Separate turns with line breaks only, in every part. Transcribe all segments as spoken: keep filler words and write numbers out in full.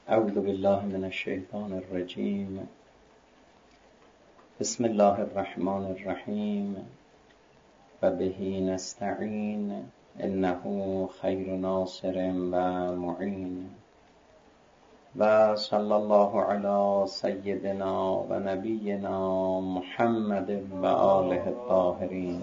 اعوذ بالله من الشیطان الرجیم. بسم الله الرحمن الرحیم و بهی نستعین انه خیر ناصر و معین و صلی الله علی سیدنا و نبینا محمد و آله الطاهرین.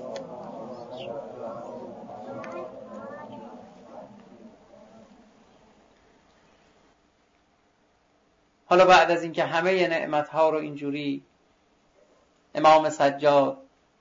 حالا بعد از اینکه همه نعمت‌ها رو اینجوری امام سجاد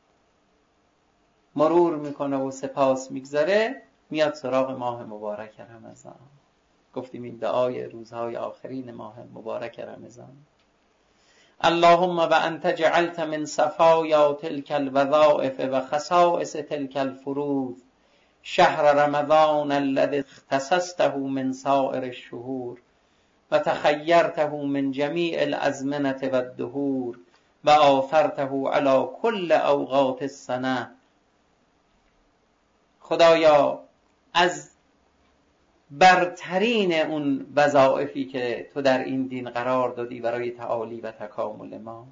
مرور میکنه و سپاس میگذاره، میاد سراغ ماه مبارک رمضان. گفتیم این دعای روزهای آخرین ماه مبارک رمضان. اللهم و انت جعلت من صفایا تلك الوظائف و خصائص تلك الفروض شهر رمضان الذي اختصصته من سائر الشهور و تخیرته من جمیع الازمنة و الدهور و آثرته علی کل اوقات السنه. خدایا از برترین اون وظایفی که تو در این دین قرار دادی برای تعالی و تکامل ما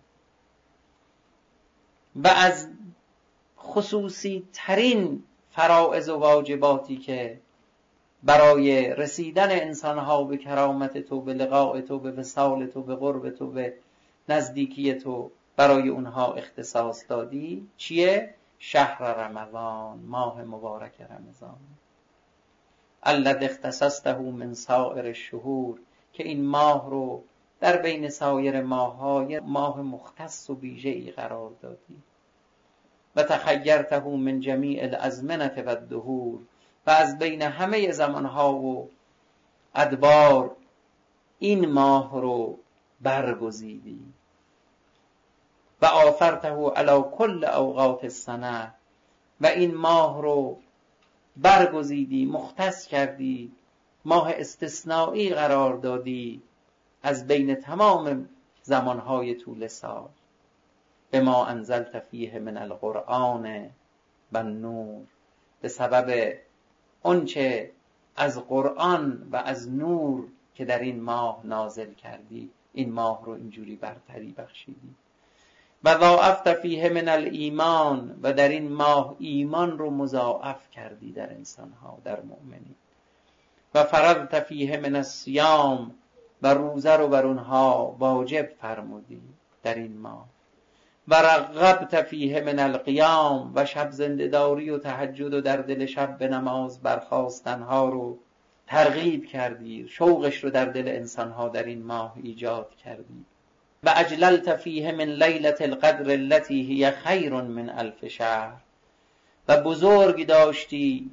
و از خصوصی ترین فرائض و واجباتی که برای رسیدن انسانها به کرامت تو، به لقاء تو، به وصال تو، به قرب تو، به نزدیکی تو برای اونها اختصاص دادی، چیه؟ شهر رمضان، ماه مبارک رمضان. الذی اختصصته من سائر الشهور، که این ماه رو در بین سایر ماه‌های ماه مختص و ویژه‌ای قرار دادی. و تخیرته من جمیع الازمنة و الدهور، و از بین همه زمانها و ادوار این ماه رو برگزیدی. و آثرته علی کل اوقات السنه، و این ماه رو برگزیدی، مختص کردی، ماه استثنایی قرار دادی از بین تمام زمانهای طول سال. بما انزلت فیه من القرآن و النور، به سبب آنچه از قرآن و از نور که در این ماه نازل کردی، این ماه رو اینجوری برتری بخشیدی. و ضاعفت فیه من الایمان، و در این ماه ایمان رو مضاعف کردی در انسانها، در مؤمنین. و فرضت فیه من الصیام، و روزه رو بر اونها واجب فرمودی در این ماه. و رغبت فیه من القیام، و شب زنده‌داری و تهجد و در دل شب به نماز برخاستنها رو ترغیب کردی، شوقش رو در دل انسانها در این ماه ایجاد کردی. و اجللت فیه من لیلة القدر التي هی خیر من الف شهر، و بزرگ داشتی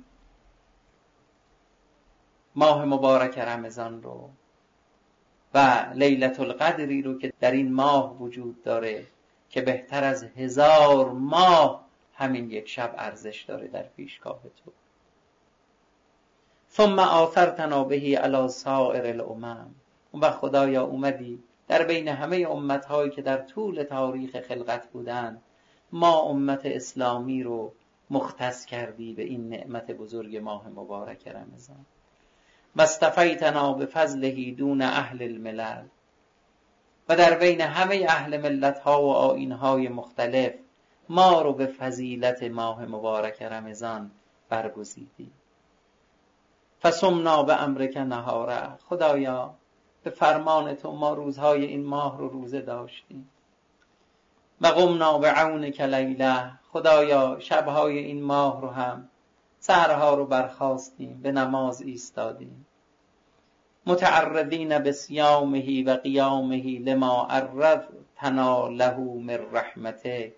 ماه مبارک رمضان رو و لیلة القدری رو که در این ماه وجود داره که بهتر از هزار ماه همین یک شب ارزش داره در پیشگاه تو. ثم آثرتنا به علی سائر الامم، و خدایا اومدی در بین همه امتهایی که در طول تاریخ خلقت بودن، ما امت اسلامی رو مختص کردی به این نعمت بزرگ ماه مبارک رمضان. و اصطفیتنا بفضله دون اهل الملل، و در بین همه اهل ملت‌ها و آیین‌های مختلف ما رو به فضیلت ماه مبارک رمضان برگزیدی. فصمنا بامرک نهاره، خدایا به فرمان تو ما روزهای این ماه رو روزه داشتیم. و قمنا بعونک لیله، خدایا شبهای این ماه رو هم سحرها رو برخاستیم، به نماز ایستادیم. متعرضین بصیامه و قیامه لما عرضتنا له من رحمتک،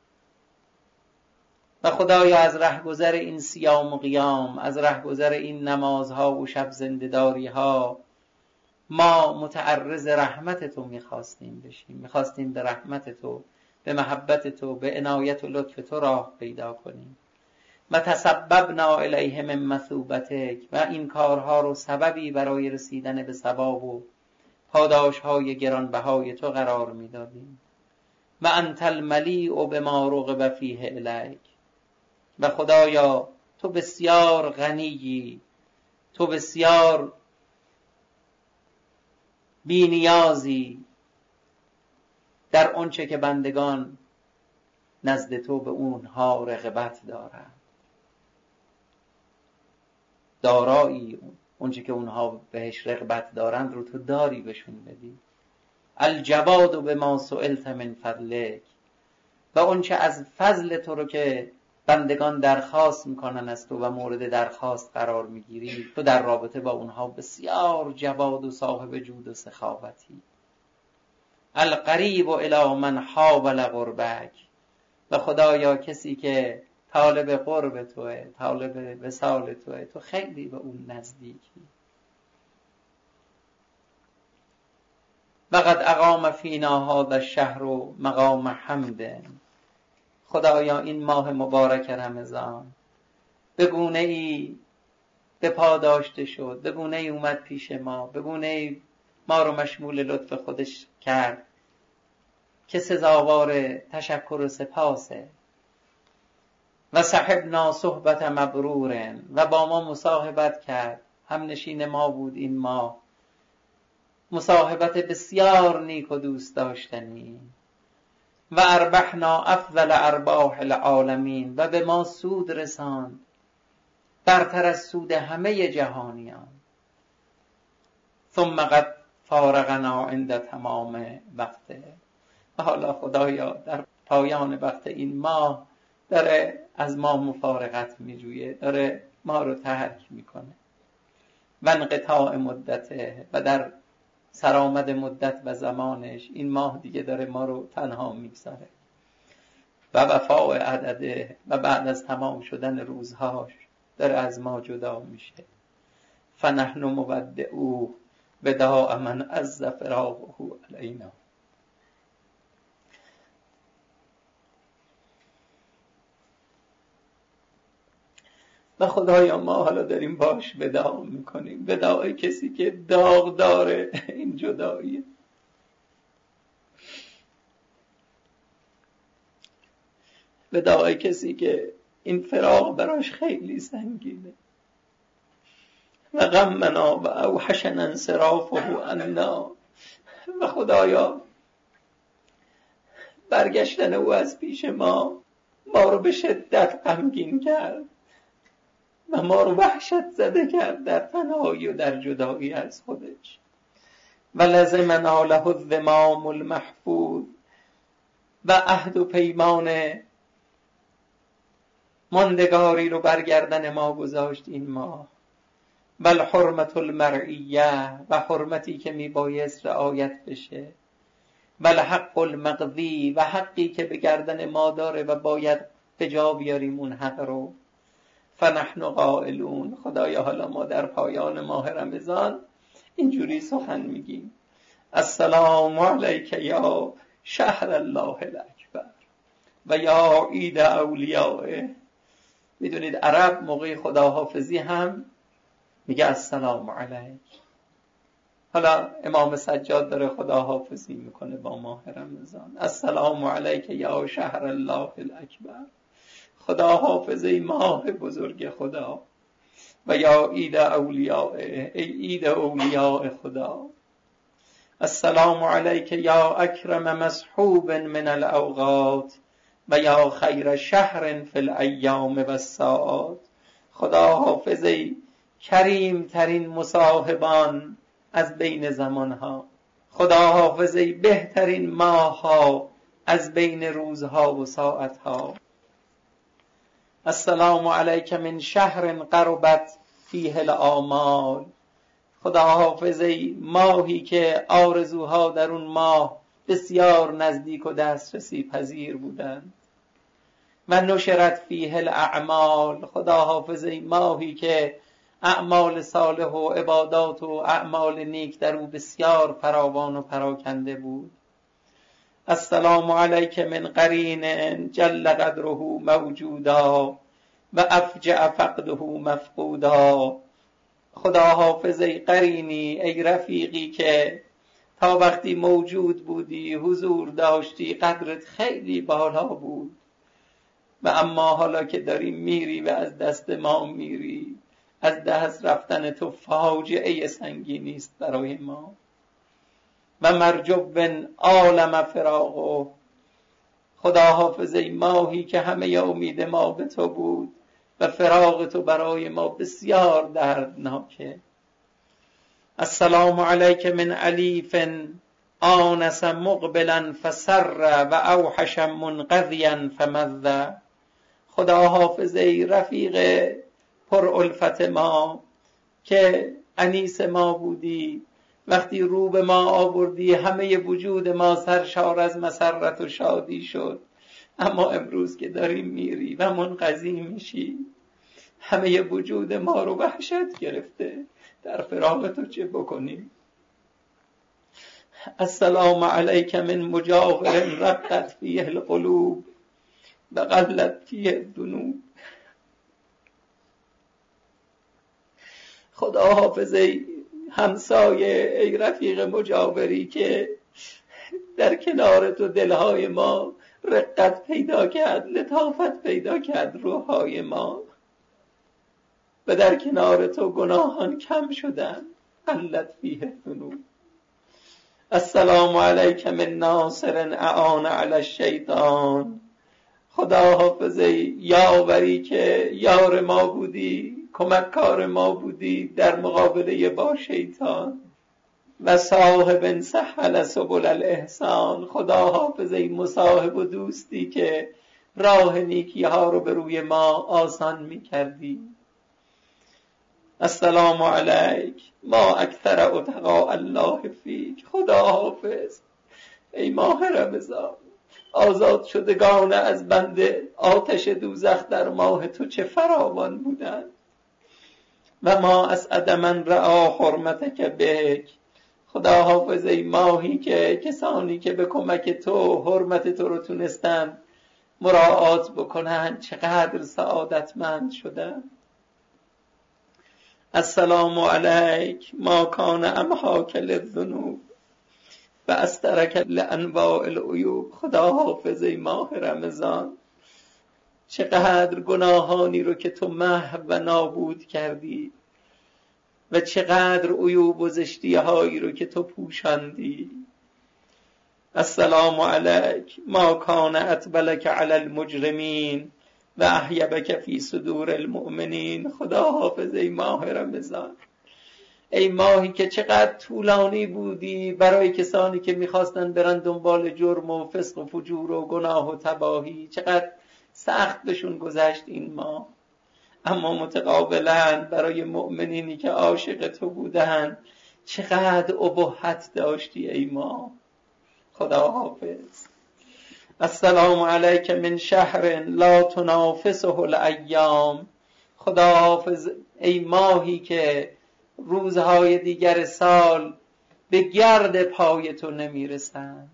و خدایا از رهگذر این صیام و قیام، از رهگذر این نمازها و شب زنده‌داری ها، ما متعرض رحمت تو میخواستیم بشیم، میخواستیم به رحمت تو، به محبت تو، به عنایت و لطف تو راه پیدا کنیم. و تسببنا الیه من مثوبتک، و این کارها رو سببی برای رسیدن به ثواب و پاداشهای گرانبهای تو قرار میدادیم. و انت الملیء بما رغب فیه الیک، و خدایا تو بسیار غنیی، تو بسیار بی نیازی در آنچه که بندگان نزد تو به اونها رغبت دارند. دارایی اونچه که اونها بهش رغبت دارند رو تو داری بهشون بدی. الجواد بما سئلت من فضلک، و اونچه از فضل تو رو که بندگان درخواست میکنن از تو و مورد درخواست قرار میگیری، تو در رابطه با اونها بسیار جواد و صاحب جود و سخاوتی. القریب الی من حاول قربک، و خدایا کسی که طالب قرب توه، طالب وصال توه، تو خیلی به اون نزدیکی. وقد اقام فینا هذا الشهر مقام حمد، خدایا این ماه مبارک رمضان به گونه ای به پا داشته شد، به گونه ای اومد پیش ما، به گونه ای ما رو مشمول لطف خودش کرد که سزاوار تشکر و سپاسه. و صحبنا صحبت مبرور، و با ما مصاحبت کرد، هم نشین ما بود این ماه، مصاحبت بسیار نیک و دوست داشتنی. و اربحنا افضل ارباح العالمین، و به ما سود رساند برتر از سود همه جهانیان. ثم قد فارقنا عند تمام وقته، و حالا خدایا در پایان وقت این ماه داره از ما مفارقت میجویه، داره ما رو ترک میکنه. و انقطاع مدته، و در سرآمد مدت و زمانش این ماه دیگه داره ما رو تنها میگذاره. و وفاء عدده، و بعد از تمام شدن روزهاش داره از ما جدا میشه. فنحن مودعوه وداع من عز فراقه علینا. و خدایا ما حالا داریم باش وداع میکنیم، وداع کسی که داغ داره این جداییه. وداع کسی که این فراق براش خیلی سنگینه. و غمنا و اوحشنا انصرافه عنا، و خدایا برگشتن او از پیش ما ما رو به شدت غمگین کرد و ما رو وحشت زده کرد در تنهایی و در جدایی از خودش. و لزمنا له الذمام المحفوظ، و عهد و پیمان ماندگاری رو برگردن ما گذاشت این ماه. و الحرمت المرعیه، و حرمتی که می بایست رعایت بشه. و الحق المقضی، و حقی که به گردن ما داره و باید به جا بیاریم اون حق رو. فنحن قائلون، خدایا حالا ما در پایان ماه رمضان اینجوری سخن میگیم: السلام علیک یا شهر الله الاکبر و یا عید اولیائه. میدونید عرب موقع خداحافظی هم میگه السلام علیک. حالا امام سجاد داره خداحافظی میکنه با ماه رمضان: السلام علیک یا شهر الله الاکبر، خدا حافظ ای ماه بزرگ خدا، و یا عید اولیاء، ای عید اولیاء خدا. السلام علیک یا اکرم مصحوب من الاوقات و یا خیر شهر فی الایام و الساعات. خدا حافظ ای کریم ترین مصاحبان از بین زمانها، خدا حافظ ای بهترین ماهها از بین روزها و ساعتها. السلام علیک من شهر قربت فیه الآمال، خدا حافظ ای ماهی که آرزوها در اون ماه بسیار نزدیک و دسترسی پذیر بودند. و نشرت فیه الاعمال، خدا حافظ ای ماهی که اعمال صالح و عبادات و اعمال نیک در او بسیار فراوان و پراکنده بود. السلام علیک من قرین جل قدره موجودا و افجع فقده مفقودا. خدا حافظ ای قرینی، ای رفیقی که تا وقتی موجود بودی حضور داشتی قدرت خیلی بالا بود، و اما حالا که داری میری و از دست ما میری، از دست رفتن تو فاجعه سنگینی است برای ما. و مرجب عالم فراقه. خدا حافظ ای ماهی که همه امید ما به تو بود و فراق تو برای ما بسیار دردناکه. السلام علیک من علیف آنس مقبلا فسر و اوحش منقضیا فمذ. خدا حافظ ای رفیق پر الفت ما که انیس ما بودی، وقتی رو به ما آوردی همه وجود ما سرشار از مسرت و شادی شد، اما امروز که داریم میری و منقضی میشی همه وجود ما رو وحشت گرفته، در فراق تو چه بکنیم؟ السلام علیک من مجاور رقت فیه القلوب و قلت فیه الذنوب. خدا حافظ ای همسایه، ای رفیق مجاوری که در کنار تو دلهای ما رقت پیدا کرد، لطافت پیدا کرد روحهای ما، و در کنار تو گناهان کم شدن. قلت فیه الذنوب. السلام علیک من ناصر اعان علی الشیطان. خدا حافظ ای یاوری که یار ما بودی، کمک کار ما بودی در مقابله با شیطان. و صاحب سهل سبل الاحسان. خدا حافظ ای مصاحب و دوستی که راه نیکی ها رو به روی ما آسان می کردی. السلام علیک ما اکثر اتقاء الله فیک. خدا حافظ ای ماه رمضان، آزاد شدگان از بند آتش دوزخ در ماه تو چه فراوان بودند. و ما اسعد من رعا حرمتک بک. خدا حافظ ای ماهی که کسانی که به کمک تو حرمت تو رو تونستن مراعات بکنن چقدر سعادتمند شدن. السلام علیک ما کان امحاک للذنوب و استرک لانواع العیوب. خدا حافظ ای ماه رمضان، چقدر گناهانی رو که تو محو و نابود کردی و چقدر عیوب و زشتی هایی رو که تو پوشاندی. السلام علیک ما کان اطبلک علی المجرمین و احیبک فی صدور المؤمنین. خدا حافظ ای ماه رمضان، ای ماهی که چقدر طولانی بودی برای کسانی که میخواستن برن دنبال جرم و فسق و فجور و گناه و تباهی، چقدر سخت بهشون گذشت این ماه، اما متقابلا برای مؤمنینی که عاشق تو بودن چقدر ابهت داشتی ای ماه. خدا حافظ. السلام علیک من شهر لا تنافسه الایام. خدا حافظ ای ماهی که روزهای دیگر سال به گرد پای تو نمیرسند.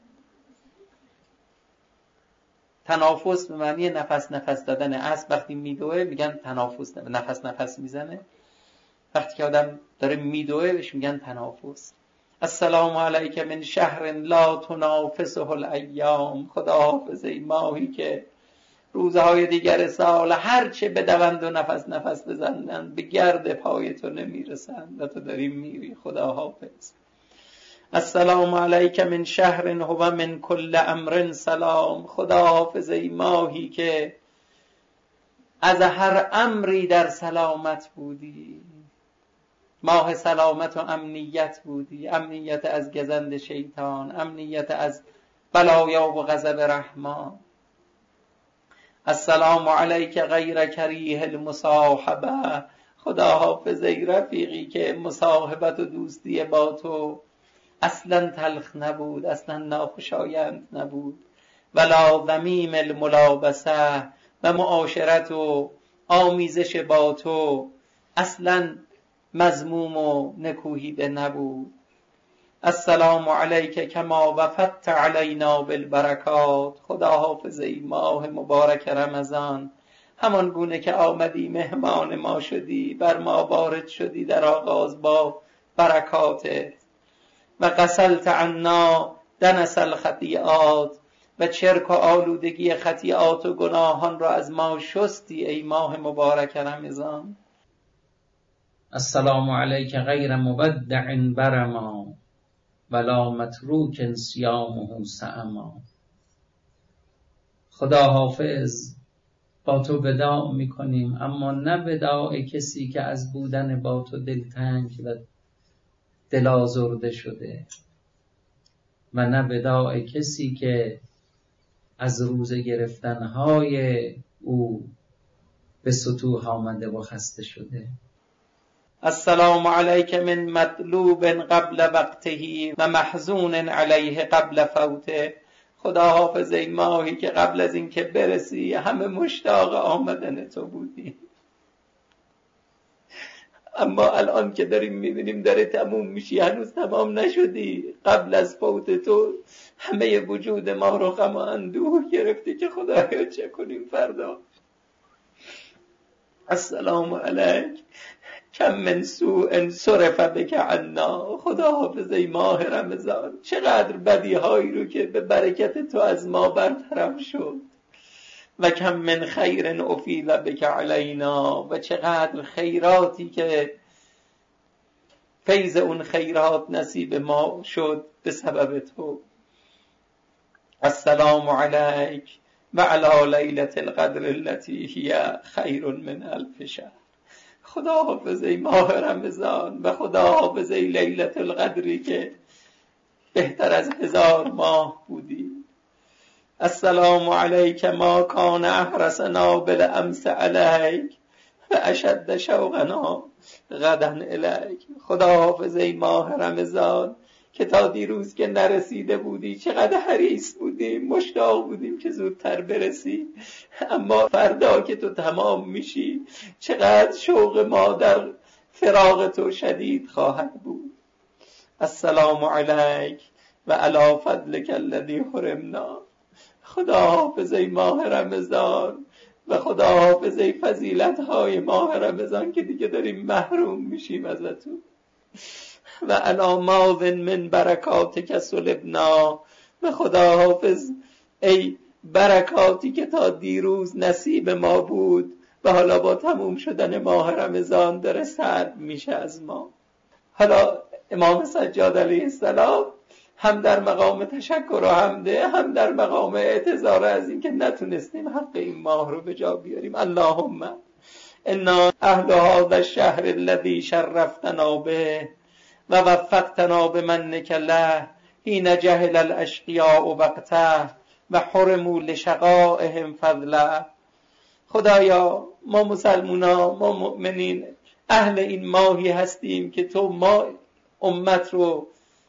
تنافس به معنی نفس نفس دادن. اسب وقتی میدوه میگن تنافس، نفس نفس میزنه. وقتی که آدم داره میدوه بهش میگن تنافس. السلام علیک من شهر لا تنافسه الایام. خدا حافظ ای ماهی که روزهای دیگر سال هر چه بدوند و نفس نفس بزنند به گرد پای تو نمیرسند و تو داری میری. خدا حافظ. السلام علیک من شهر هو من کل امر سلام. خدا حافظ ای ماهی که از هر امری در سلامت بودی، ماه سلامت و امنیت بودی، امنیت از گزند شیطان، امنیت از بلایا و غضب رحمان. السلام علیک غیر کریه المصاحبه. خدا حافظ ای رفیقی که مصاحبت و دوستی با تو اصلا تلخ نبود، اصلا ناخوشایند نبود. ولا ذمیم الملابسه، و معاشرت و آمیزش با تو اصلا مذموم و نکوهیده نبود. السلام علیک کما وفدت علینا بالبرکات. خدا حافظ ای ماه مبارک رمضان، همان گونه که آمدی مهمان ما شدی، بر ما وارد شدی در آغاز با برکاتت. و غسلت عنا دنس الخطیئات، و چرک و آلودگی خطیئات و گناهان را از ما شستی ای ماه مبارک رمضان. السلام علیک غیر مبدع برما، ولا متروک صیامه سأما. خدا حافظ، با تو وداع میکنیم، اما نه وداع کسی که از بودن با تو دلتنگ و دل آزرده شده، و نه وداع کسی که از روزه گرفتنهای او به سطوح آمده و خسته شده. السلام علیک من مطلوب قبل وقته و محزون علیه قبل فوته. خدا حافظ ای ماهی که قبل از این که برسی همه مشتاق آمدن تو بودی، اما الان که داریم میبینیم داره تموم میشی، هنوز تمام نشدی. قبل از فوت تو همه وجود ما رو غم و اندوه گرفتی که خدایا چه کنیم فردا. السلام علیک کم من سوء صرف بک عنا. خدا حافظ ای ماه رمضان، چقدر بدیهایی رو که به برکت تو از ما برطرف شد. و کم من خیر افیل بک علینا، و چقدر خیراتی که فیض اون خیرات نصیب ما شد به سبب تو. السلام علیک و علی لیلة القدر التي هی خیر من الف شهر. خدا حافظ ای ماه رمضان و خدا حافظ ای لیلة القدری که بهتر از هزار ماه بودی. السلام علیک ما کان احرسنا بالامس علیک و اشد شوقنا غدا الیک. خدا حافظ ای ماه رمضان که تا دیروز که نرسیده بودی چقدر حریص بودیم، مشتاق بودیم که زودتر برسی، اما فردا که تو تمام میشی چقدر شوق ما در فراق تو شدید خواهد بود. السلام علیک و علی فضلک الذی حرمنا. خدا حافظ ای ماه رمضان و خدا حافظ ای فضیلت های ماه رمضان که دیگه داریم محروم میشیم ازتون. و علی ماض من برکاتک سلبنا. و خدا حافظ ای برکاتی که تا دیروز نصیب ما بود و حالا با تموم شدن ماه رمضان داره سلب میشه از ما. حالا امام سجاد علیه السلام هم در مقام تشکر و حمده، هم در مقام اعتذار از این که نتونستیم حق این ماه رو به جا بیاریم. اللهم انا اهل هذا الشهر الذي شرفتنا به و وفقتنا بمنک له حین جهل الاشقیاء وقته و حرموا لشقائهم فضله. خدایا ما مسلمونا، ما مؤمنین اهل این ماهی هستیم که تو ما امت رو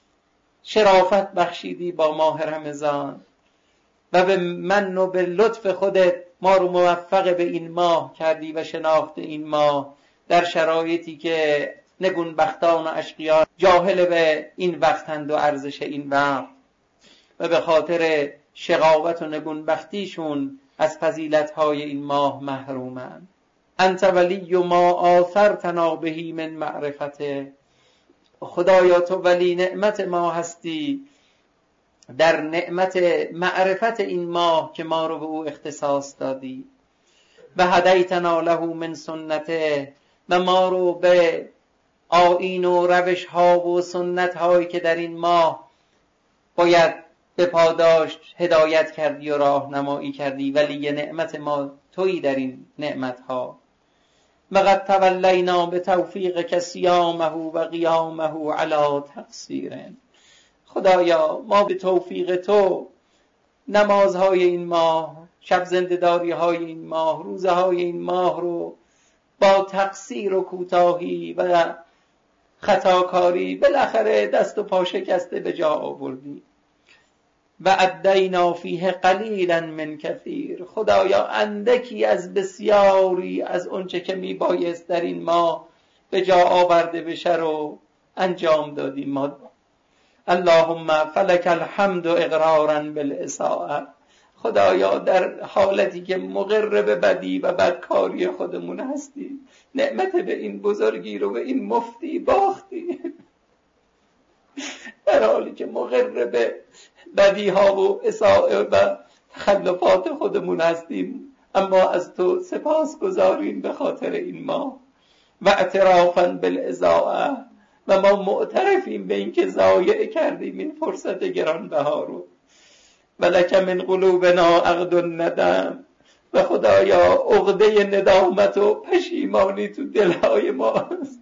شرافت بخشیدی با ماه رمضان و به من و به لطف خودت ما رو موفق به این ماه کردی و شناخت این ماه در شرایطی که نگونبختان و اشقیان جاهل به این وقتند و ارزش این وقت و به خاطر شقاوت و نگونبختیشون از فضیلت‌های این ماه محرومند. انت ولی ما آثرتنا بهی من معرفته. خدایا تو ولی نعمت ما هستی در نعمت معرفت این ماه که ما رو به او اختصاص دادی. و هدیتنا له من سنته، و ما رو به آیین و روش ها و سنت هایی که در این ماه باید به پاداشت هدایت کردی و راهنمایی کردی. ولی یه نعمت ما تویی در این نعمت ها. وقد تولینا به توفیقک صیامه و قیامه علی تقصیر. خدایا ما به توفیق تو نمازهای این ماه، شب زنده‌داری های این ماه، روزه های این ماه رو با تقصیر و کوتاهی و خطاکاری بالاخره دست و پا شکسته به جا آوردی. و ادینا فیه قلیلا من کثیر. خدایا اندکی از بسیاری از اونچه که می بایست در این ماه به جا آورده بشه رو انجام دادیم ما. اللهم فلک الحمد اقرارا بالاساءه. خدایا در حالتی که مقر به بدی و بدکاری خودمون هستی، نعمت به این بزرگی رو به این مفتی باختی. در حالی که مقر به بدی ها و اساءه و تخلفات خودمون هستیم، اما از تو سپاس گزاریم به خاطر این ما. و اعترافا بالازاءه، و ما معترفیم به این که ضایع کردیم این فرصت گرانبها رو. ولک من قلوبنا عقد الندم، و خدایا عقده ندامت و پشیمانی تو دلهای ماست.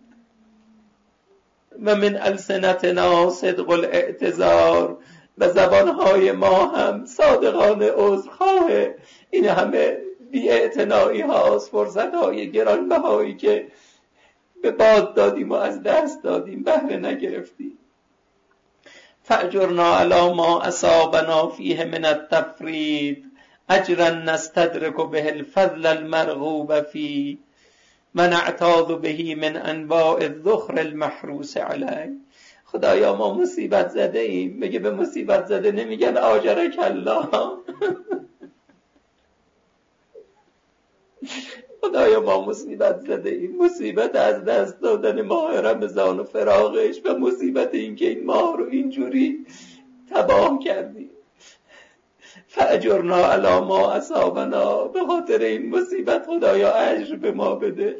و من السنتنا صدق الاعتذار، و زبانهای ما هم صادقانه عذرخواه این همه بی‌اعتنایی هاست، فرصت های گرانبهایی که به باد دادیم و از دست دادیم، بهره نگرفتیم. فاجرنا علی ما اصابنا فیه من التفرید اجرا نستدرک به الفضل المرغوب فی و نعتاض به من انواع الذخر المحروس علی. خدایا ما مصیبت زده ایم. میگه به مصیبت زده نمیگن آجرک الله. خدایا ما مصیبت زده ایم، مصیبت از دست دادن ماه رمضان و فراغش، و مصیبت این که این ماه رو اینجوری تباه کردیم. فاجرنا علی ما اصابنا، به خاطر این مصیبت خدایا اجر به ما بده.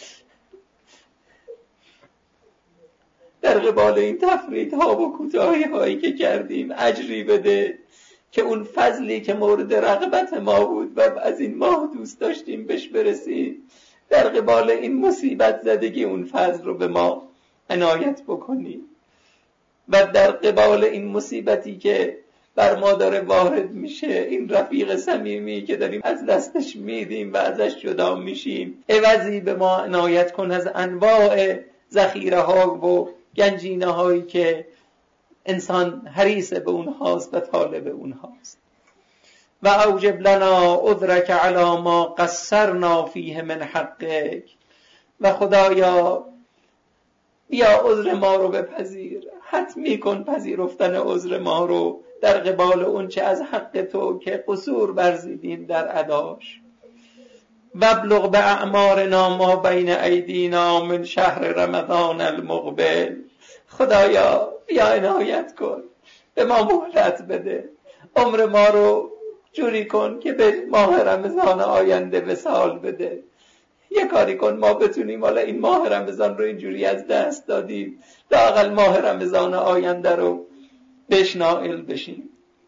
در قبال این تفریطها و کوتاهی هایی که کردیم اجری بده، که اون فضلی که مورد رغبت ما بود و از این ماه دوست داشتیم بهش برسیم، در قبال این مصیبت زدگی اون فضل رو به ما عنایت بکنی. و در قبال این مصیبتی که بر ما داره وارد میشه، این رفیق صمیمی که داریم از دستش میدیم و ازش جدا میشیم، عوضی به ما عنایت کن از انواع ذخیره ها و گنجینه هایی که انسان حریص به اونهاست و طالب اونهاست. و اوجب لنا عذرک علی ما قصرنا فیه من حقک، و خدایا بیا عذر ما رو بپذیر، حتمی کن پذیرفتن عذر ما رو در قبال اون چه از حق تو که قصور برزیدیم در اداش. و ابلغ به اعمارنا ما بین ایدینا من شهر رمضان المقبل. خدایا بیا عنایت کن، به ما مهلت بده، عمر ما رو جوری کن که به ماه رمضان آینده وصال بده. یه کاری کن ما بتونیم حالا این ماه رمضان رو اینجوری از دست دادیم، لااقل ماه رمضان آینده رو بهش نائل بشیم.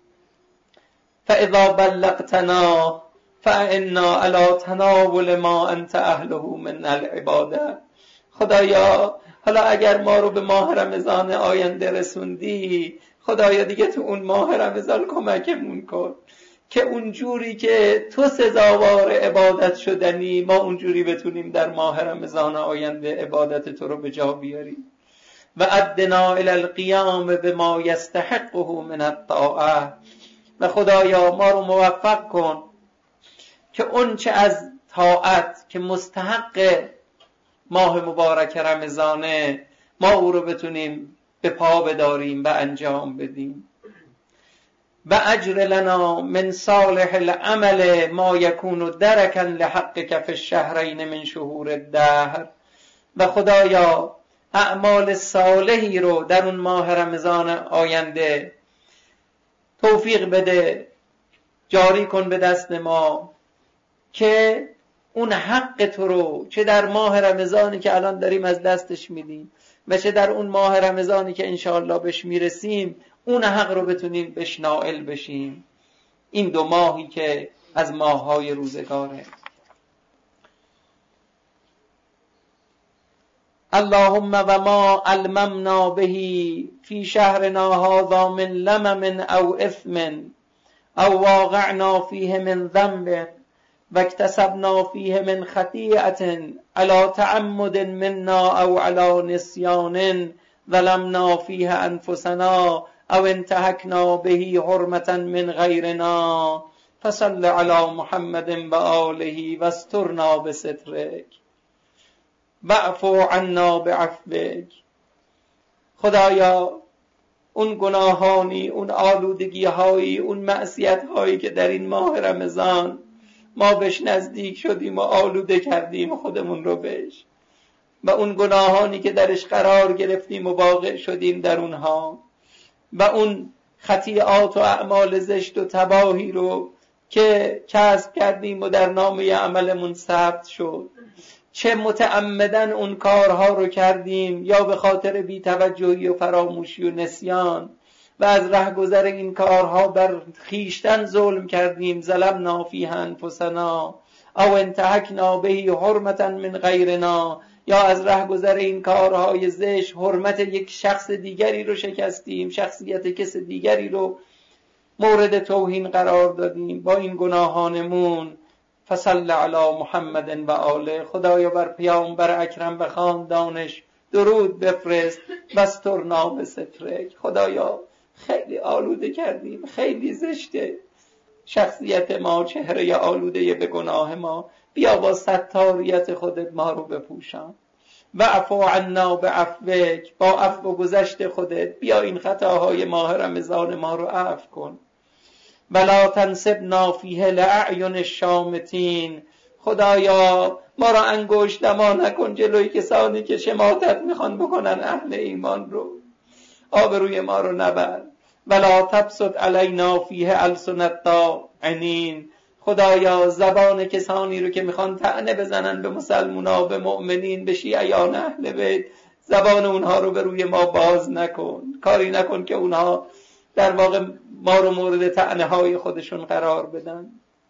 فاذا بلغتنا فانا علی تناول ما انت اهله من العباده. خدایا حالا اگر ما رو به ماه رمضان آینده رسوندی، خدایا دیگه تو اون ماه رمضان کمکمون کن که اونجوری که تو سزاوار عبادت شدنی، ما اونجوری بتونیم در ماه رمضان آینده عبادت تو رو به جا بیاریم. و ادنا الی القیام بما یستحقه من الطاعه. و خدایا ما رو موفق کن که اون چه از طاعت که مستحق ماه مبارک رمضانه، ما او رو بتونیم به پا بداریم و انجام بدیم. و اجر لنا من صالح العمل ما یکون درکا لحقک فی الشهرین من شهور الدهر. و خدایا اعمال صالحی رو در اون ماه رمضان آینده توفیق بده، جاری کن به دست ما، که اون حق تو رو چه در ماه رمضانی که الان داریم از دستش میدیم و چه در اون ماه رمضانی که انشاءالله بهش میرسیم، اون حق رو بتونیم بهش نائل بشیم. این دو ماهی که از ماههای روزگاره. اللهم و ما علممنا به فی شهرنا هذا من لمم او اثم او واقعنا فیه من ذنب و اکتسبنا فیه من خطیئة علی تعمد منا او علی نسیان ظلمنا فیه انفسنا او انتهکنا به حرمة من غیرنا فصل علی محمد و آله و استرنا بسترک واعفو عنا بعفوک. خدایا اون گناهانی، اون آلودگی هایی، اون معصیت هایی که در این ماه رمضان ما بهش نزدیک شدیم و آلوده کردیم خودمون رو بهش، و اون گناهانی که درش قرار گرفتیم و واقع شدیم در اونها، و اون خطیئات و اعمال زشت و تباهی رو که کسب کردیم و در نامه عملمون ثبت شد، چه متعمدن اون کارها رو کردیم یا به خاطر بی‌توجهی و فراموشی و نسیان و از رهگذر این کارها بر خیشتن ظلم کردیم. ظلمنا فیه انفسنا او انتهکنا به حرمتا من غیرنا، یا از رهگذر این کارهای زشت حرمت یک شخص دیگری رو شکستیم، شخصیت کس دیگری رو مورد توهین قرار دادیم با این گناهانمون. فصل علی محمد و آله، خدایا بر پیامبر اکرم و خاندانش درود بفرست. واسترنا بسترک، خدایا خیلی آلوده کردیم، خیلی زشته شخصیت ما، چهره آلوده به گناه ما، بیا با ستاریت خودت ما رو بپوشان. و عفو عنا بعفوک، با عفو و گذشت خودت بیا این خطاهای ماه رمضان ما رو عفو کن. ولا تنسبنا فیه لاعین الشامتین، خدایا ما را انگشت نما نکن جلوی کسانی که شماتت میخوان بکنن اهل ایمان رو، آبروی ما رو نبر. ولا تبسط علینا فیه السن الطاعنین، خدایا زبان کسانی رو که میخوان طعنه بزنن به مسلمونا، به مؤمنین، به شیعیان اهل بیت، زبان اونها رو به روی ما باز نکن، کاری نکن که اونها در واقع ما رو مورد طعنه های خودشون قرار بدن.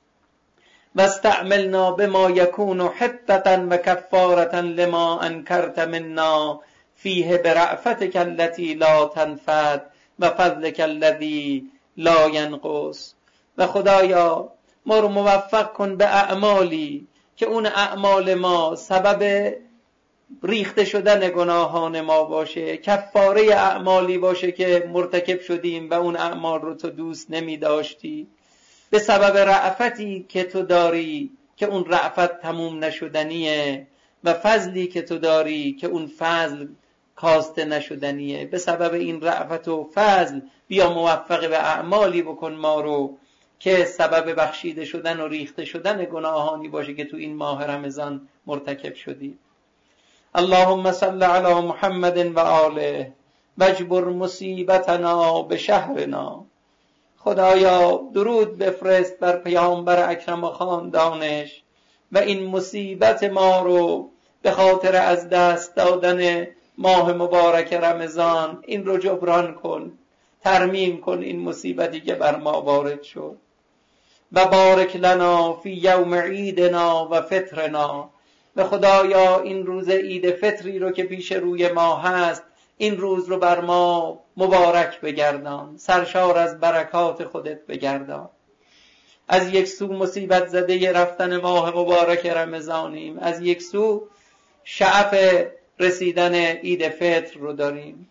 واستعملنا بما یکون حطة و کفارة لما انکرت منا فیه برأفتک التي لا تنفد و فضلک الذی لا ینقص، و خدایا ما رو موفق کن به اعمالی که اون اعمال ما سبب ریخته شدن گناهان ما باشه، کفاره اعمالی باشه که مرتکب شدیم و اون اعمال رو تو دوست نمی داشتی، به سبب رأفتی که تو داری که اون رأفت تموم نشدنیه، و فضلی که تو داری که اون فضل کاسته نشدنیه. به سبب این رأفت و فضل بیا موفق به اعمالی بکن ما رو که سبب بخشیده شدن و ریخته شدن گناهانی باشه که تو این ماه رمضان مرتکب شدی. اللهم صل علی محمد و آله واجبر مصیبتنا به شهرنا، خدایا درود بفرست بر پیامبر اکرم و خاندانش و این مصیبت ما رو به خاطر از دست دادن ماه مبارک رمضان این رو جبران کن، ترمیم کن این مصیبتی که بر ما وارد شد. و بارک لنا فی یوم عیدنا و فطرنا، و خدایا این روز عید فطری رو که پیش روی ما هست، این روز رو بر ما مبارک بگردان، سرشار از برکات خودت بگردان. از یک سو مصیبت زده رفتن ماه مبارک رمضانیم، از یک سو شعف رسیدن عید فطر رو داریم.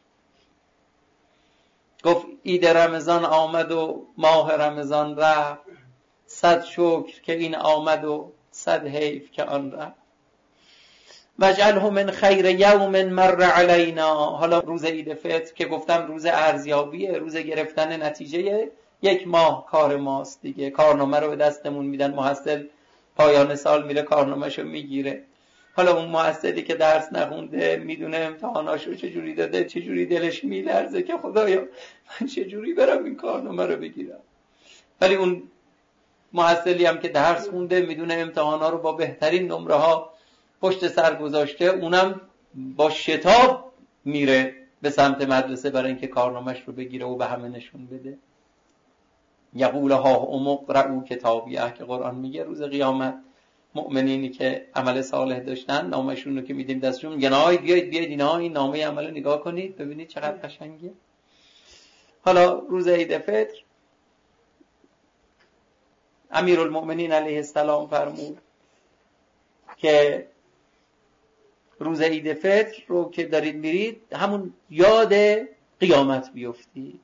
گفت عید رمضان آمد و ماه رمضان رفت، صد شکر که این آمد و صد حیف که آن رفت. واجعله من خیر یوم مر علینا. حالا روز عید فطر که گفتم روز ارزیابیه، روز گرفتن نتیجه یک ماه کار ماست دیگه. کارنامه رو به دستمون میدن، محصل پایان سال میره کارنامه‌شو میگیره. حالا اون محصلی که درس نخونده میدونه امتحاناشو چجوری داده، چجوری دلش میلرزه که خدایا من چجوری برم این کارنامه رو بگیرم. ولی اون محصلی هم که درس خونده میدونه امتحانا رو با بهترین نمره ها پشت سر گذاشته، اونم با شتاب میره به سمت مدرسه برای اینکه کارنامه‌اش رو بگیره و به همه نشون بده. یقول ها امقرؤ کتابیه که قرآن میگه روز قیامت مؤمنینی که عمل صالح داشتن نامشون رو که میدیم دستشون، میگن آی بیاید بیاید اینها این نامه عمل رو نگاه کنید ببینید چقدر قشنگه. حالا روز عید فطر امیرالمؤمنین علیه السلام فرمود که روز عید فطر رو که دارید میرید همون یاد قیامت بیفتید.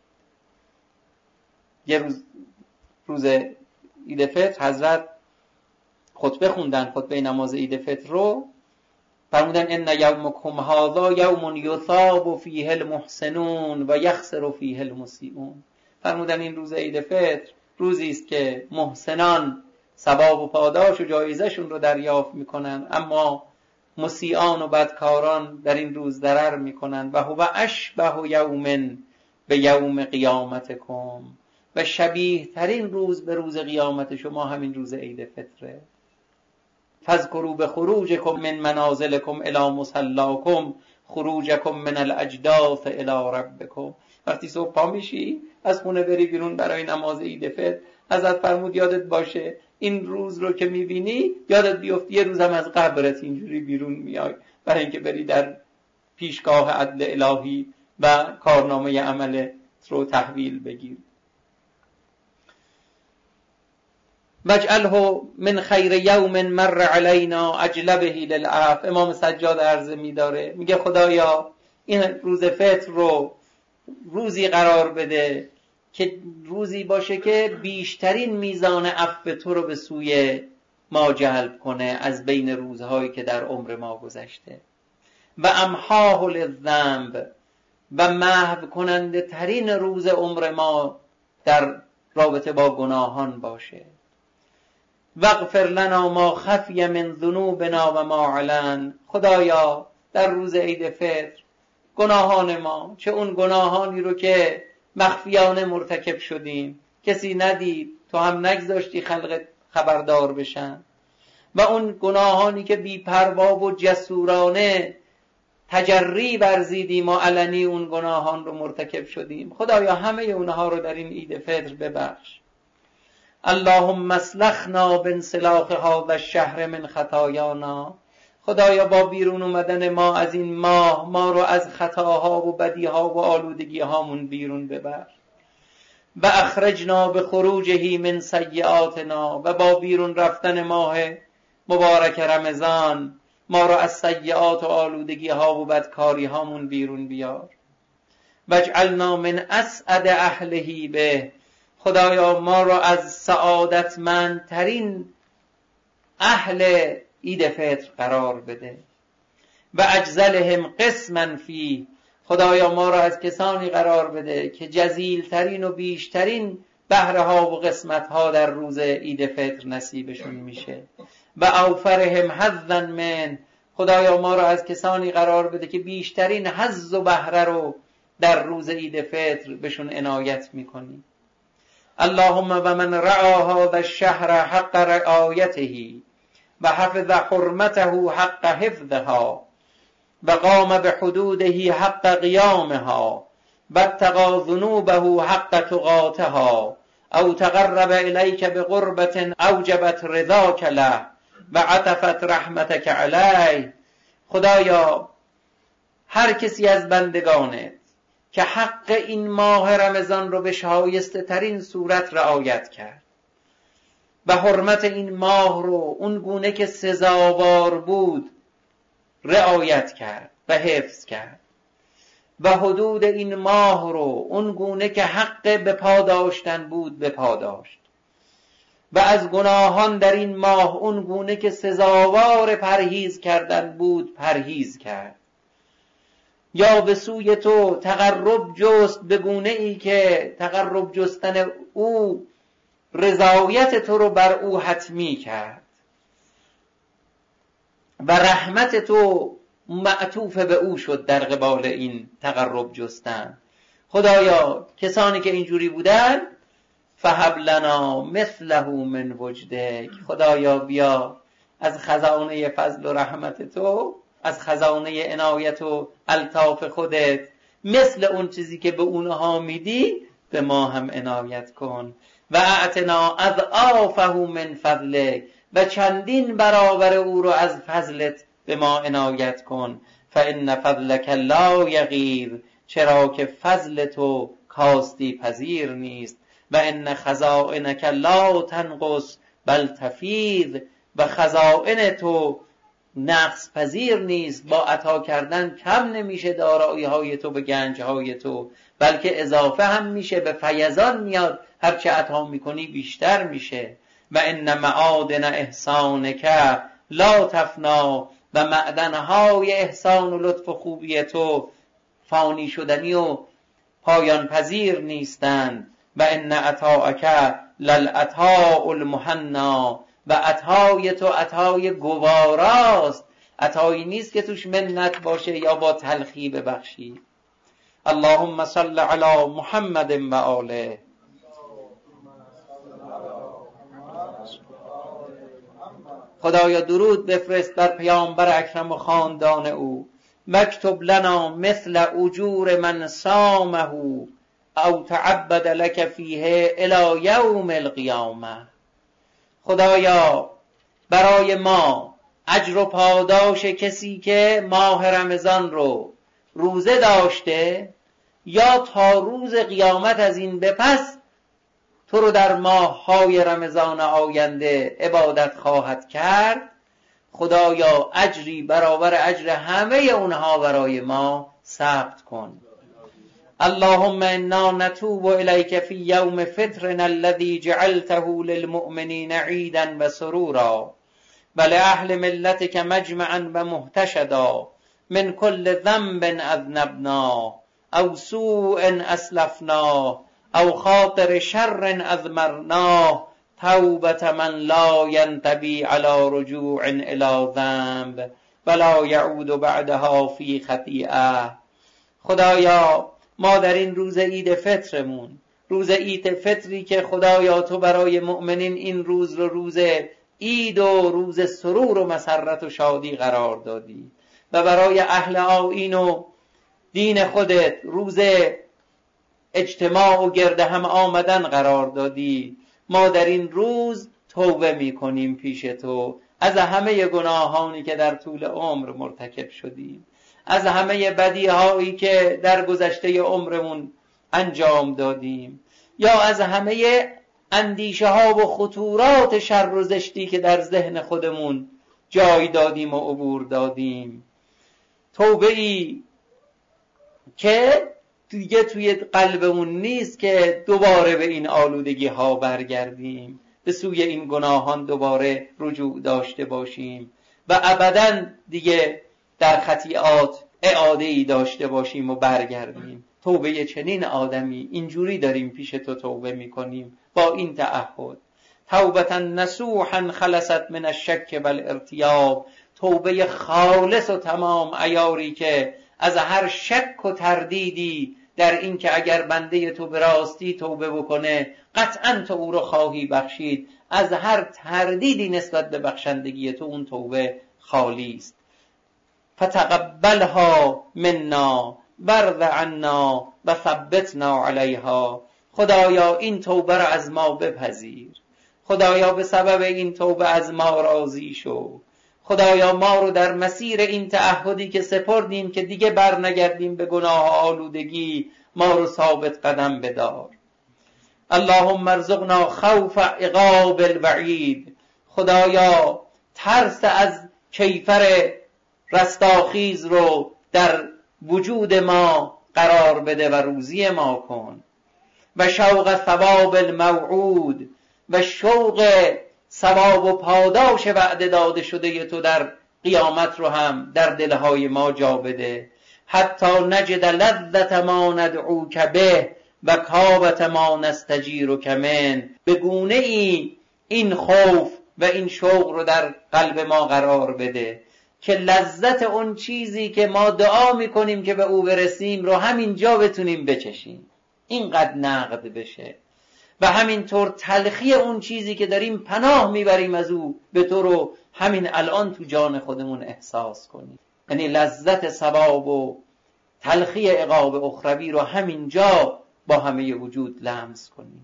یه روز روز عید فطر حضرت خطبه خوندن، خطبه نماز عید فطر رو فرمودن ان یومکم هذا یوم یثاب فیه المحسنون و یخسر فیه المسیئون. فرمودن این روز عید فطر روزی است که محسنان ثواب و پاداش و جایزه‌شون رو دریافت میکنن، اما مسیئان و بدکاران در این روز ضرر میکنن. و هو اشبه یوم به یوم قیامتکم، و شبیه ترین روز به روز قیامت شما همین روز عید فطره. فاذکروا بخروجکم من منازلکم الی مصلاکم خروجکم من الاجداث الی ربکم. وقتی صبح پا میشی از خونه بری بیرون برای نماز عید فطر، حضرت فرمود یادت باشه این روز رو که میبینی یادت بیفت یه روزم از قبرت اینجوری بیرون میای برای اینکه بری در پیشگاه عدل الهی و کارنامه عملت رو تحویل بگیر. وجعله من خیر یوم مر علینا اجلبه للعفو. امام سجاد عرضه میداره، میگه خدایا این روز فطر رو روزی قرار بده که روزی باشه که بیشترین میزان عفو تو رو به سوی ما جلب کنه از بین روزهایی که در عمر ما گذشته. و امحاه للذنب، و محو کننده ترین روز عمر ما در رابطه با گناهان باشه. واغفر لنا ما خفی من ذنوبنا و ما علن. خدایا در روز عید فطر گناهان ما، چه اون گناهانی رو که مخفیانه مرتکب شدیم کسی ندید، تو هم نگذاشتی خلق خبردار بشن، و اون گناهانی که بی پروا و جسورانه تجری ورزیدیم و علنی اون گناهان رو مرتکب شدیم، خدایا همه اونها رو در این عید فطر ببخش. اللهم اسلخنا بانسلاخ هذا الشهر من خطایانا. خدایا با بیرون اومدن ما از این ماه ما رو از خطاها و بدیها و آلودگی هامون بیرون ببر. و اخرجنا بخروجه من سیئاتنا، و با بیرون رفتن ماه مبارک رمضان ما رو از سیئات و آلودگی ها و بدکاری هامون بیرون بیار. واجعلنا من اسعد اهله به. خدایا ما رو از سعادتمندترین اهل عید فطر قرار بده. و اجزلهم قسما فی. خدایا ما رو از کسانی قرار بده که جزیلترین و بیشترین بهره ها و قسمت ها در روز عید فطر نصیبشون میشه. و اوفرهم حظا من. خدایا ما رو از کسانی قرار بده که بیشترین حظ و بهره رو در روز عید فطر بهشون عنایت میکنی. اللهم و من رعا هذا الشهر حق رعایته و حفظ حرمته حق حفظها و قام بحدوده حق قیامها و اتقى ذنوبه حق تقاتها او تقرب الیک بقربة اوجبت رضاک له و عطفت رحمتک علیه. خدایا هر کسی از بندگانت که حق این ماه رمضان رو به شایسته ترین صورت رعایت کرد و حرمت این ماه رو اون گونه که سزاوار بود رعایت کرد و حفظ کرد، و حدود این ماه رو اون گونه که حق به پا داشتن بود به پا داشت، و از گناهان در این ماه اون گونه که سزاوار پرهیز کردن بود پرهیز کرد، یا به سوی تو تقرب جست به گونه ای که تقرب جستن او رضایت تو رو بر او حتمی کرد و رحمت تو معطوف به او شد در قبال این تقرب جستن. خدایا کسانی که اینجوری بودن فهب لنا مثله من وجدک. خدایا بیا از خزانه فضل و رحمت تو، از خزانه عنایت و الطاف خودت، مثل اون چیزی که به اونها میدی به ما هم عنایت کن. و اعتنا اضعافه من فضلک، و چندین برابر او رو از فضلت به ما عنایت کن. فان فضلک لا یغیر، چرا که فضل تو کاستی پذیر نیست. و ان خزائنک لا تنقص بل تفیض، و خزائن تو نقص پذیر نیست، با عطا کردن کم نمیشه دارایی های تو به گنج های تو، بلکه اضافه هم میشه، به فیضان میاد، هرچه عطا میکنی بیشتر میشه. و ان معادن احسانک لا تفنا، و معدنهای احسان و لطف و خوبی تو فانی شدنی و پایان پذیر نیستند. و ان عطاءک للعطاء المحنا، و عطای تو عطای گواراست، عطایی نیست که توش منت باشه یا با تلخی ببخشی. اللهم صل علی محمد و آله. خدایا درود بفرست بر پیامبر اکرم و خاندان او. مکتب لنا مثل اجور من صامه او تعبد لك فیه الی یوم القیامه. خدایا برای ما اجر و پاداش کسی که ماه رمضان رو روزه داشته یا تا روز قیامت از این به پس تو رو در ماه‌های رمضان آینده عبادت خواهد کرد، خدایا اجری برابر اجر همه اونها برای ما ثبت کن. اللهم انا نتوب الیک فی یوم فطرنا الذی جعلته للمؤمنین عیدا و سرورا و لأهل ملتک مجمعا و محتشدا من كل ذنب اذنبنا او سوء اسلفنا او خاطر شر اضمرناه توبة من لا ینتبی علی رجوع الی ذنب ولا یعود بعدها فی خطیئه. خدایا ما در این روز عید فطرمون، روز عید فطری که خدایا تو برای مؤمنین این روز رو روز عید و روز سرور و مسرت و شادی قرار دادی و برای اهل آیین و دین خودت روز اجتماع و گرد هم آمدن قرار دادی، ما در این روز توبه می کنیم پیش تو از همه گناهانی که در طول عمر مرتکب شدیم، از همه بدیهایی که در گذشته عمرمون انجام دادیم، یا از همه اندیشه ها و خطورات شر و زشتی که در ذهن خودمون جای دادیم و عبور دادیم. توبه ای که دیگه توی قلبمون نیست که دوباره به این آلودگی ها برگردیم، به سوی این گناهان دوباره رجوع داشته باشیم و ابداً دیگه در خطیئات اعاده ای داشته باشیم و برگردیم. توبه چنین آدمی اینجوری داریم پیش تو توبه میکنیم با این تعهد: توبة نصوحا خلصت من الشک والارتیاب، توبه خالص و تمام عیاری که از هر شک و تردیدی در این که اگر بنده تو به راستی توبه بکنه قطعا تو او رو خواهی بخشید، از هر تردیدی نسبت به بخشندگی تو اون توبه خالی است. فتقبلها منا وارض عنا و ثبتنا علیها. خدایا این توبه را از ما بپذیر، خدایا به سبب این توبه از ما راضی شو، خدایا ما رو در مسیر این تعهدی که سپردیم که دیگه بر نگردیم به گناه و آلودگی، ما رو ثابت قدم بدار. اللهم ارزقنا خوف عقاب الوعید. خدایا ترس از کیفر رستاخیز رو در وجود ما قرار بده و روزی ما کن. و شوق ثواب الموعود، و شوق ثواب و پاداش وعده داده شده تو در قیامت رو هم در دلهای ما جا بده. حتی نجد لذت ما ندعوک به و کابت ما نستجیرک من. به گونه ای این خوف و این شوق رو در قلب ما قرار بده که لذت اون چیزی که ما دعا میکنیم که به او برسیم رو همینجا بتونیم بچشیم، اینقدر نقد بشه، و همینطور تلخی اون چیزی که داریم پناه میبریم از او به تو رو همین الان تو جان خودمون احساس کنیم. یعنی لذت ثواب و تلخی عقاب اخروی رو همینجا با همه وجود لمس کنیم.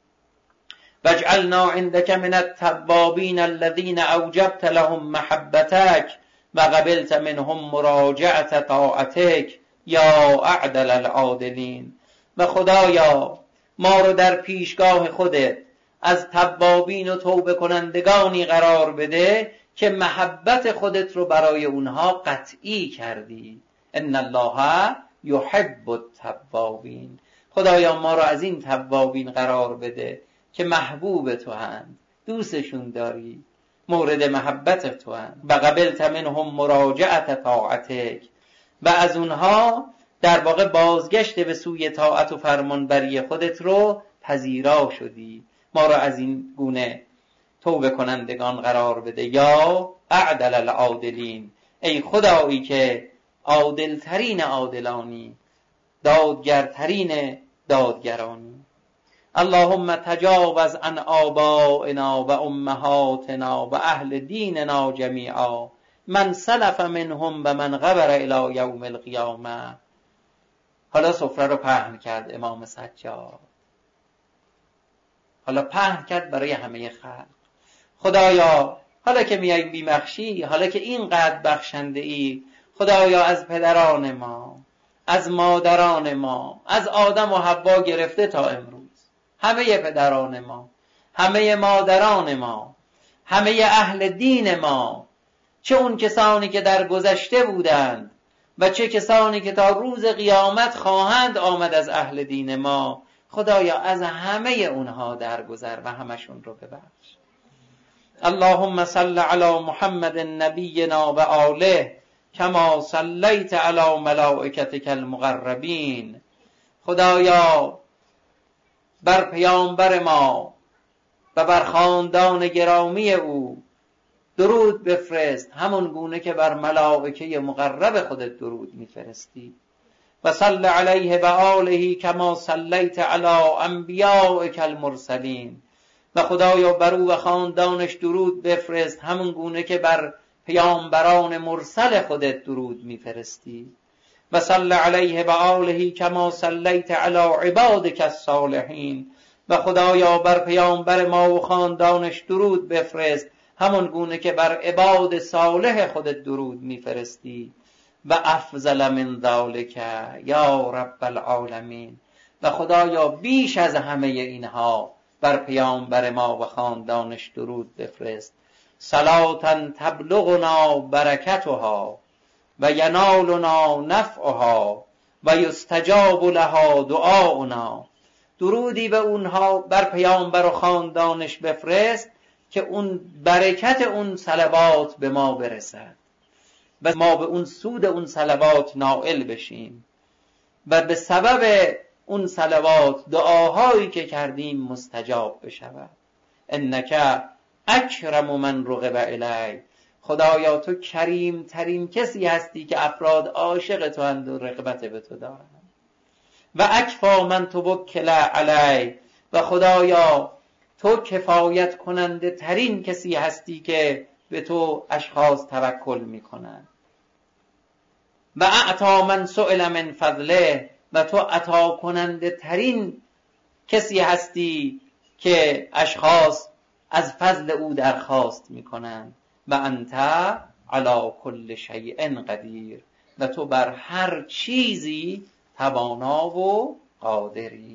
واجعلنا عندك من التوابین الذین اوجبت لهم محبتك و قبلت منهم مراجعة طاعتك یا اعدل العادلین. و خدایا ما رو در پیشگاه خودت از توابین و توبه کنندگانی قرار بده که محبت خودت رو برای اونها قطعی کردی. ان الله یحب التوابین. خدایا ما رو از این توابین قرار بده که محبوب تو هند، دوستشون داری، مورد محبت تو هند. و قبلت منهم مراجعة طاعتک، و از اونها در واقع بازگشت به سوی طاعت و فرمانبری خودت رو پذیرا شدی. ما رو از این گونه توبه کنندگان قرار بده. یا اعدل العادلین، ای خدایی که عادلترین عادلانی، دادگرترین دادگرانی. اللهم تجاوز عن آبائنا و امهاتنا و اهل دیننا جمیعا، من سلف منهم و من غبر الی یوم القیامه. حالا سفره رو پهن کرد امام سجاد، حالا پهن کرد برای همه خلق. خدایا حالا که میای بیمخشی، حالا که اینقدر بخشنده ای، خدایا از پدران ما، از مادران ما، از آدم و حوا گرفته تا امروز، همه پدران ما، همه مادران ما، همه اهل دین ما، چه اون کسانی که در گذشته بودند و چه کسانی که تا روز قیامت خواهند آمد از اهل دین ما، خدایا از همه اونها درگذر و همشون رو ببخش. اللهم صل علی محمد نبینا و آله کما صلیت علی ملائکتک المقربین. خدایا بر پیامبر ما و بر خاندان گرامی او درود بفرست، همون گونه که بر ملائکه مقرب خودت درود میفرستی. و صل علیه و آله کما صلیت علی انبیائک المرسلین. و خدایا بر او و خاندانش درود بفرست، همون گونه که بر پیامبران مرسل خودت درود میفرستی. و صل علیه و آله کما صلیت علی عبادک الصالحین. و خدایا بر پیامبر ما و خاندانش درود بفرست، همون گونه که بر عباد صالح خودت درود میفرستی. و افضل من ذالک یا رب العالمین. و خدایا بیش از همه اینها بر پیامبر ما و خاندانش درود بفرست. صلاة تبلغنا برکتها و ینالنا نفعها و یستجاب لها دعاؤنا. درودی به اونها بر پیامبر و خاندانش بفرست که اون برکت اون صلوات به ما برسد و ما به اون سود اون صلوات نائل بشیم و به سبب اون صلوات دعاهایی که کردیم مستجاب بشود. انک اکرم من رغب الی. خدایا تو کریم ترین کسی هستی که افراد عاشق تو اند و رغبت به تو دارند. و اکفا من توکل علی. و خدایا تو کفایت کننده ترین کسی هستی که به تو اشخاص توکل میکنند. و اعطا من سئل من فضله. و تو عطا کننده ترین کسی هستی که اشخاص از فضل او درخواست میکنند. و انت علی کل شیء قدیر. و تو بر هر چیزی توانا و قادری.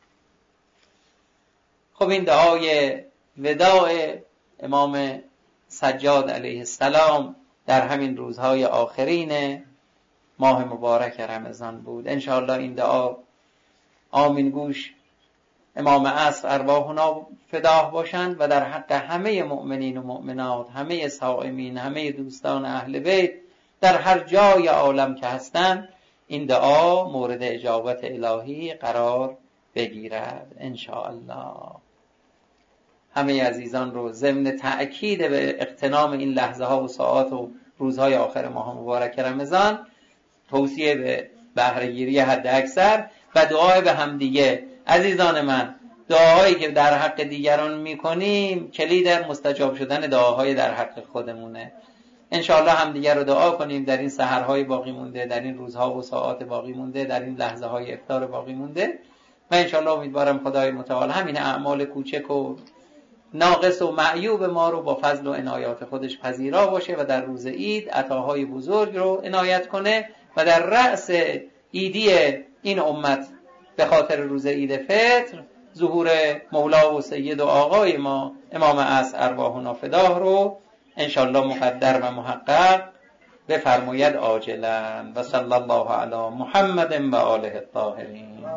خب این دعای وداع امام سجاد علیه السلام در همین روزهای آخرین ماه مبارک رمضان بود. انشاءالله این دعا آمین گوش امام عصر ارواحنا فداه باشند و در حق همه مؤمنین و مؤمنات، همه صائمین، همه دوستان اهل بیت در هر جای عالم که هستند این دعا مورد اجابت الهی قرار بگیرد انشاءالله. همه عزیزان رو ضمن تأکید به اغتنام این لحظه ها و ساعات و روزهای آخر ماه مبارک رمضان توصیه به بهره‌گیری حد اکثر و دعای به همدیگه. عزیزان من، دعاهایی که در حق دیگران میکنیم کلید مستجاب شدن دعاهای در حق خودمونه. انشاءالله همدیگه رو دعا کنیم در این سحرهای باقی مونده، در این روزها و ساعات باقی مونده، در این لحظه های افطار باقی مونده. و انشاءالله امیدوارم خدای متعال همین اعمال کوچک و ناقص و معیوب ما رو با فضل و عنایات خودش پذیرا باشه و در روز عید عطاهای بزرگ رو عنایت کنه و در رأس عیدی این امت به خاطر روز عید فطر ظهور مولا و سید و آقای ما امام عصر ارواحنا فداه رو انشاءالله مقدر و محقق بفرماید عاجلا. و صلی الله علی محمد و آله الطاهرین.